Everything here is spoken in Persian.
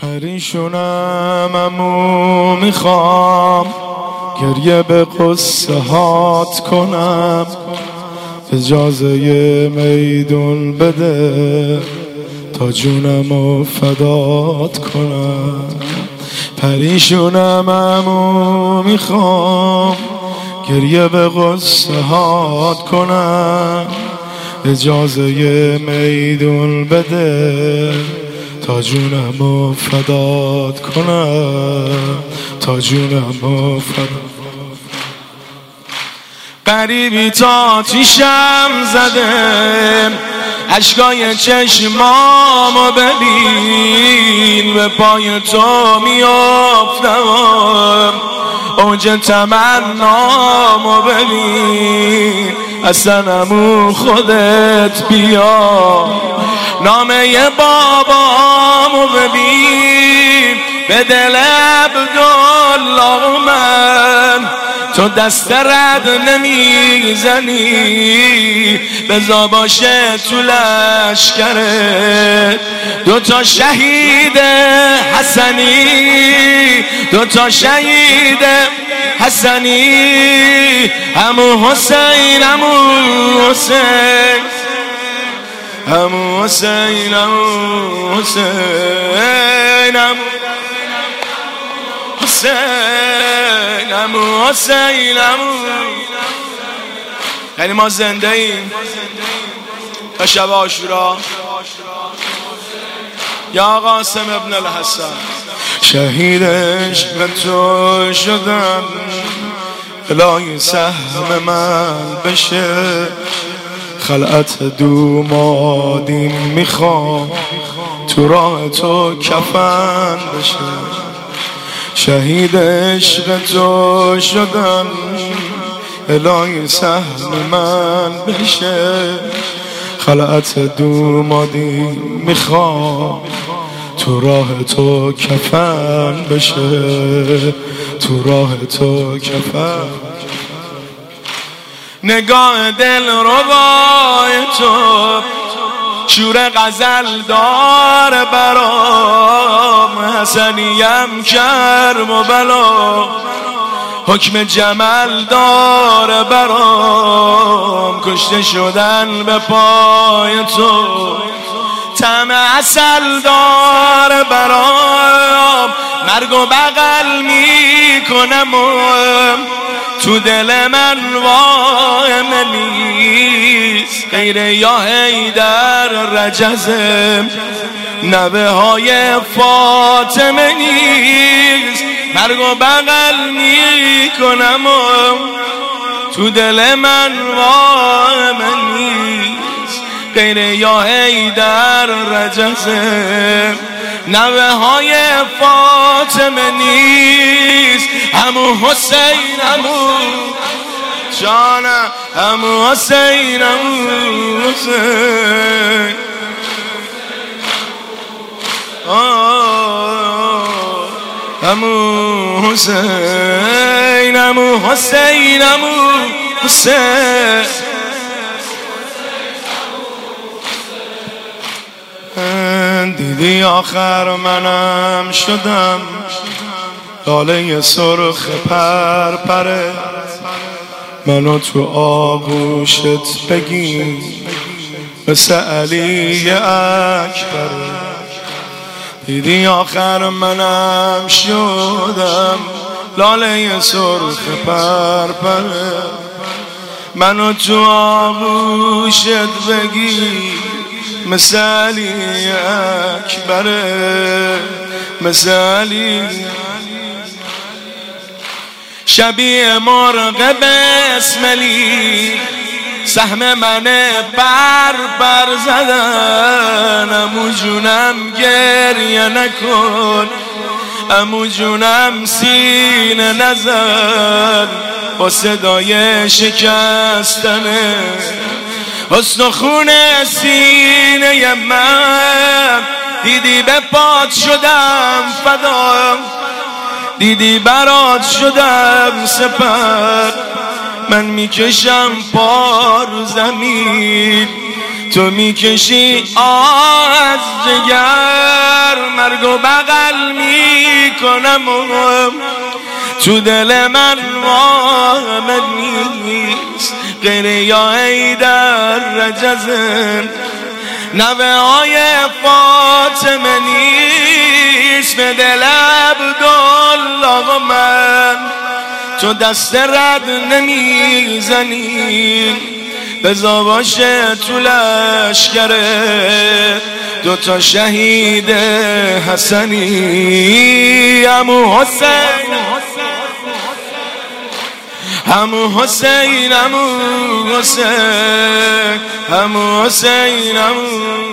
پریشونم امو میخوام گریه به قصه هات کنم، اجازه میدون بده تا جونمو فدات کنم. پریشونم امو میخوام گریه به قصه هات کنم، اجازه میدون بده تا جونمو فدات کنم، تا جونمو فدات. غریبی تا تیشم زده، اشکای چشمامو ببین، به پای تو میافتم، اوج تمنامو ببین، اصلا امو خودت بیا، نامه بابامو ببین، به دل عبدالله من تو دست رد نمیزنی، بزا باشه تو لشکرت دوتا شهید حسنی، دوتا شهید حسنی، عمو حسین عمو حسین عمو حسین عمو حسین عمو حسین عمو حسین عمو. یعنی ما زنده ایم تا شب عاشورا. یا قاسم ابن الحسن، شهید عشق تو شدم، الهی سهم من بشه، خلعت دومادین میخوام تو راه تو کفن بشه. شهید عشق تو شدم، الهی سهم من بشه، خلعت دومادین میخوام تو راه تو کفن بشه، تو راه تو کفن. نگاه دل ربای تو شور غزل دار برام، حسنیم کرم و بلا، حکم جمل دار برام، کشته شدن به پای تو، طعم عسل دار برام، مرگ و بغل میکنم تو دل من وایم نیست، غیر یا حیدر رجزم، نوه های فاطمه نیست، مرگ و بغل میکنم تو دل من وایم نیست، غیر یا حیدر رجزم، نوه های فاطمه نیست، عمو حسین عمو جانم، عمو حسین عمو حسین، عمو حسین عمو حسین عمو حسین. دیدی آخر منم شدم لاله سرخ پرپره، منو تو آغوشت بگیر مثل علی اکبر. دیدی آخر منم شدم لاله سرخ پرپره، منو تو آغوشت بگیر مثل علی اکبره، مثل علی. شبیه مرغ بسملی سهم من بر زدن، عمو جونم گریه نکن، عمو جونم سینه نزن، با صدای شکستنه استخون سینه من. دیدی به پات شدم فدا، دیدی برات شدم سپر، من میکشم پا رو زمین، تو میکشی از جگر، مرگ و بغل میکنم تو دل من محمد نیست غیر یا حیدر رجزن، نوه های فاطمه نیست به دل عبدالله و من. تو دست رد نمیزنی بزا باشه تو لشکره، دوتا شهید حسنی، عمو حسین عمو حسین عمو حسین عمو حسین عمو